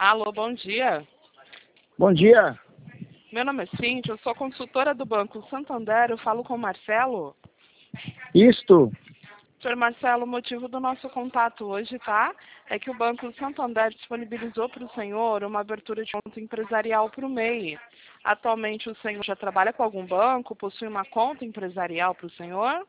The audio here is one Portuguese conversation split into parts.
Alô, bom dia. Bom dia. Meu nome é Cíntia, eu sou consultora do Banco Santander, eu falo com o Marcelo. Isto, Senhor Marcelo, o motivo do nosso contato hoje, tá? É que o Banco Santander disponibilizou para o senhor uma abertura de conta empresarial para o MEI. Atualmente o senhor já trabalha com algum banco? Possui uma conta empresarial para o senhor?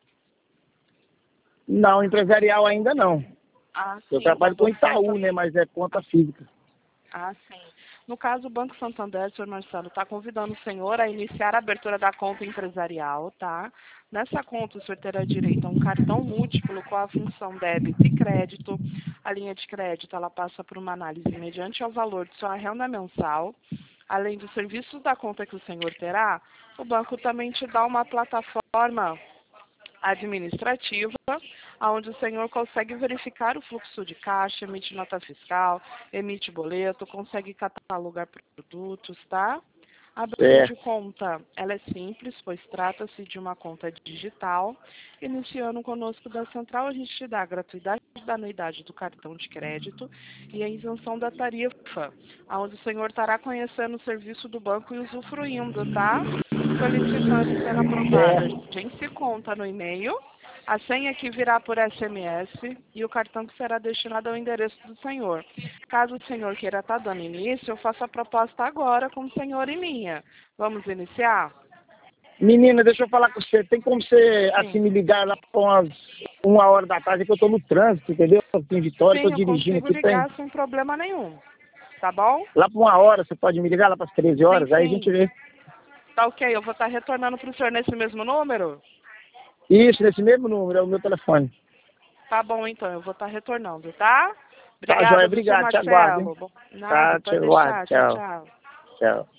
não, empresarial ainda não. Ah, Eu sim, trabalho mas com você... Itaú, né? Mas é conta física. Ah, sim. No caso, o Banco Santander, senhor Marcelo, está convidando o senhor a iniciar a abertura da conta empresarial, tá? Nessa conta, o senhor terá direito a um cartão múltiplo com a função débito e crédito. A linha de crédito, ela passa por uma análise mediante ao valor de sua renda mensal. Além dos serviços da conta que o senhor terá, o banco também te dá uma plataforma administrativa, onde o senhor consegue verificar o fluxo de caixa, emite nota fiscal, emite boleto, consegue catalogar produtos, tá? A abertura de Certo. conta, ela é simples, pois trata-se de uma conta digital. Iniciando conosco da Central, a gente te dá a gratuidade da anuidade do cartão de crédito e a isenção da tarifa, onde o senhor estará conhecendo o serviço do banco e usufruindo, tá? Solicitando e sendo aprovada. Certo. Agência conta no e-mail, a senha que virá por SMS e o cartão que será destinado ao endereço do senhor. Caso o senhor queira estar dando início, eu faço a proposta agora com o senhor e minha. Vamos iniciar? Menina, deixa eu falar com você. Tem como você, assim, Sim. me ligar lá para umas 1 hora da tarde, que eu tô no trânsito, entendeu? Aqui em Vitória, tô Sim, eu dirigindo consigo aqui, tem. ligar sem problema nenhum. Tá bom? Lá para 1 hora, você pode me ligar lá para as 13 Sim, horas, aí a gente sim. vê. Tá ok, eu vou estar retornando para o senhor nesse mesmo número? Isso, nesse mesmo número, é o meu telefone. Tá bom, então, eu vou estar retornando, tá? Tá, joia, Obrigada, viu, seu obrigado, te aguardo, hein? Marcelo? Nada, Tá, te pode aguardo, deixar. Tchau, tchau. tchau. Tchau.